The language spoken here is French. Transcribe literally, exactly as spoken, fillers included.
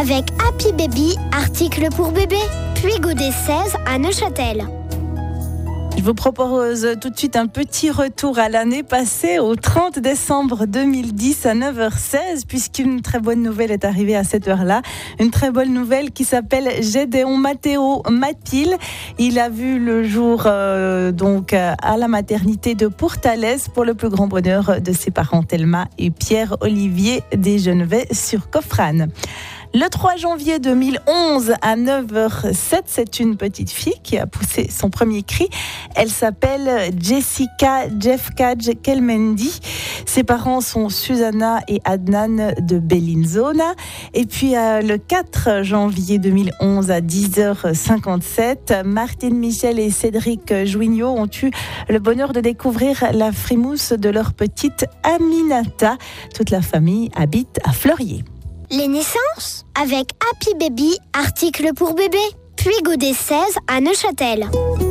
avec Happy Baby, article pour bébé. Puis Godet seize à Neuchâtel. Je vous propose tout de suite un petit retour à l'année passée, au trente décembre deux mille dix à neuf heures seize, puisqu'une très bonne nouvelle est arrivée à cette heure-là. Une très bonne nouvelle qui s'appelle Gédéon Matteo Mathil. Il a vu le jour euh, donc à la maternité de Pourtalès pour le plus grand bonheur de ses parents Thelma et Pierre-Olivier Desgenevet sur Coffrane. Le trois janvier deux mille onze à neuf heures sept, c'est une petite fille qui a poussé son premier cri. Elle s'appelle Jessica Jeffkaj Kelmendi. Ses parents sont Susanna et Adnan de Bellinzona. Et puis euh, le quatre janvier deux mille onze à dix heures cinquante-sept, Martine Michel et Cédric Jouignot ont eu le bonheur de découvrir la frimousse de leur petite Aminata. Toute la famille habite à Fleurier. Les naissances avec Happy Baby, article pour bébé. Puis Godet seize à Neuchâtel.